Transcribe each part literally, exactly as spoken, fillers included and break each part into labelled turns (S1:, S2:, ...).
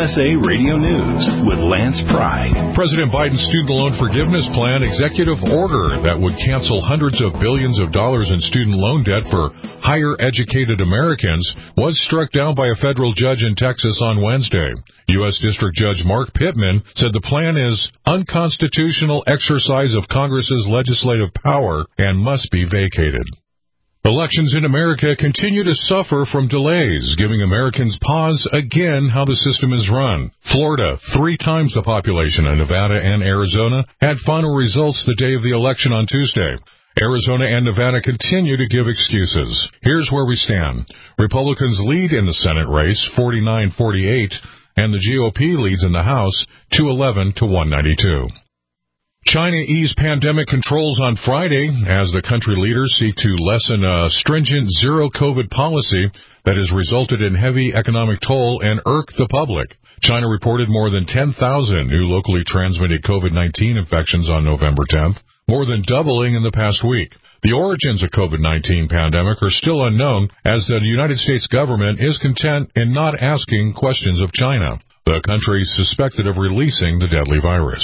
S1: S A Radio News with Lance Pride.
S2: President Biden's student loan forgiveness plan executive order that would cancel hundreds of billions of dollars in student loan debt for higher educated Americans was struck down by a federal judge in Texas on Wednesday. U S District Judge Mark Pittman said the plan is unconstitutional exercise of Congress's legislative power and must be vacated. Elections in America continue to suffer from delays, giving Americans pause again how the system is run. Florida, three times the population of Nevada and Arizona, had final results the day of the election on Tuesday. Arizona and Nevada continue to give excuses. Here's where we stand. Republicans lead in the Senate race, forty-nine forty-eight, and the G O P leads in the House, two eleven to one ninety-two. China eased pandemic controls on Friday as the country leaders seek to lessen a stringent zero-COVID policy that has resulted in heavy economic toll and irked the public. China reported more than ten thousand new locally transmitted COVID nineteen infections on November tenth, more than doubling in the past week. The origins of COVID nineteen pandemic are still unknown, as the United States government is content in not asking questions of China, the country suspected of releasing the deadly virus.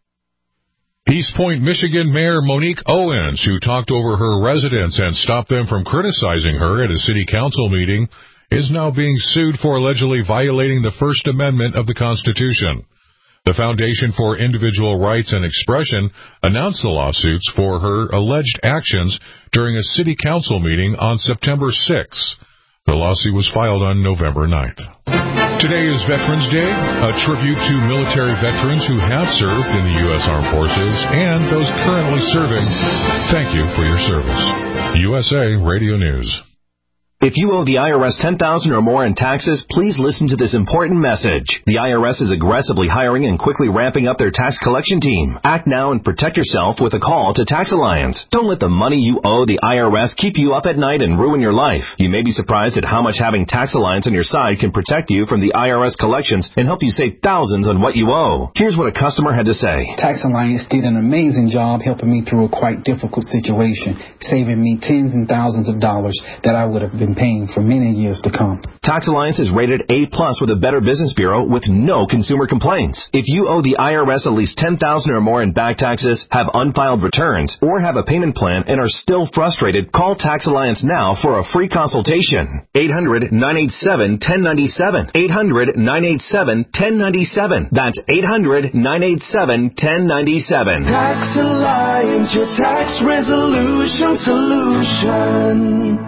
S2: East Point, Michigan Mayor Monique Owens, who talked over her residents and stopped them from criticizing her at a city council meeting, is now being sued for allegedly violating the First Amendment of the Constitution. The Foundation for Individual Rights and Expression announced the lawsuits for her alleged actions during a city council meeting on September sixth. The lawsuit was filed on November ninth. Today is Veterans Day, a tribute to military veterans who have served in the U S Armed Forces and those currently serving. Thank you for your service. U S A Radio News.
S3: If you owe the I R S ten thousand dollars or more in taxes, please listen to this important message. The I R S is aggressively hiring and quickly ramping up their tax collection team. Act now and protect yourself with a call to Tax Alliance. Don't let the money you owe the I R S keep you up at night and ruin your life. You may be surprised at how much having Tax Alliance on your side can protect you from the I R S collections and help you save thousands on what you owe. Here's what a customer had to say.
S4: Tax Alliance did an amazing job helping me through a quite difficult situation, saving me tens and thousands of dollars that I would have been paying for many years to come.
S3: Tax Alliance is rated A plus with a Better Business Bureau with no consumer complaints. If you owe the I R S at least ten thousand dollars or more in back taxes, have unfiled returns, or have a payment plan and are still frustrated, call Tax Alliance now for a free consultation. eight hundred, nine eight seven, one zero nine seven. eight hundred, nine eight seven, one zero nine seven. That's eight hundred, nine eight seven, one zero nine seven.
S5: Tax Alliance, your tax resolution solution.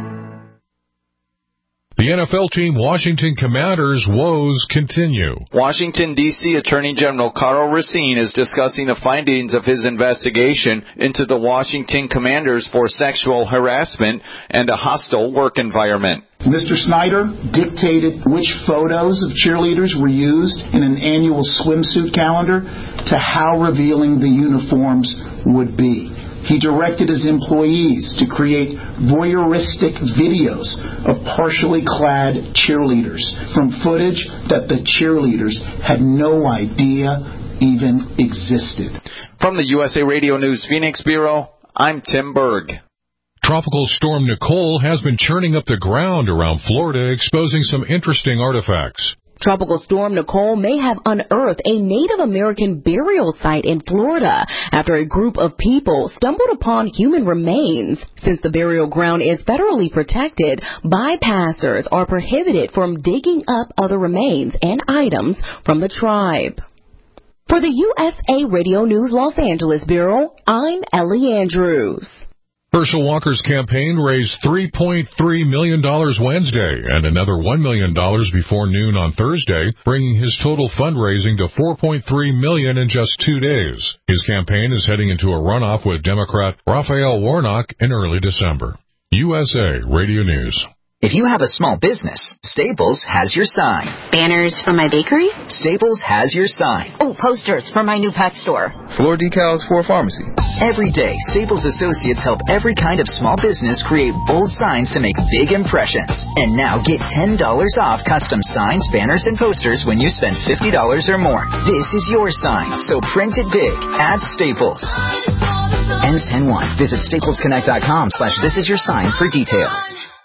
S2: The N F L team Washington Commanders' woes continue.
S6: Washington, D C Attorney General Karl Racine is discussing the findings of his investigation into the Washington Commanders for sexual harassment and a hostile work environment.
S7: Mister Snyder dictated which photos of cheerleaders were used in an annual swimsuit calendar to how revealing the uniforms would be. He directed his employees to create voyeuristic videos of partially clad cheerleaders from footage that the cheerleaders had no idea even existed.
S6: From the U S A Radio News Phoenix Bureau, I'm Tim Berg.
S2: Tropical storm Nicole has been churning up the ground around Florida, exposing some interesting artifacts.
S8: Tropical storm Nicole may have unearthed a Native American burial site in Florida after a group of people stumbled upon human remains. Since the burial ground is federally protected, bypassers are prohibited from digging up other remains and items from the tribe. For the U S A Radio News Los Angeles Bureau, I'm Ellie Andrews.
S2: Herschel Walker's campaign raised three point three million dollars Wednesday and another one million dollars before noon on Thursday, bringing his total fundraising to four point three million dollars in just two days. His campaign is heading into a runoff with Democrat Raphael Warnock in early December. U S A Radio News.
S9: If you have a small business, Staples has your sign.
S10: Banners for my bakery?
S9: Staples has your sign.
S10: Oh, posters for my new pet store.
S11: Floor decals for a pharmacy.
S9: Every day, Staples associates help every kind of small business create bold signs to make big impressions. And now get ten dollars off custom signs, banners, and posters when you spend fifty dollars or more. This is your sign, so print it big at Staples. Ends ten one. Visit staples connect dot com slash this is your sign for details.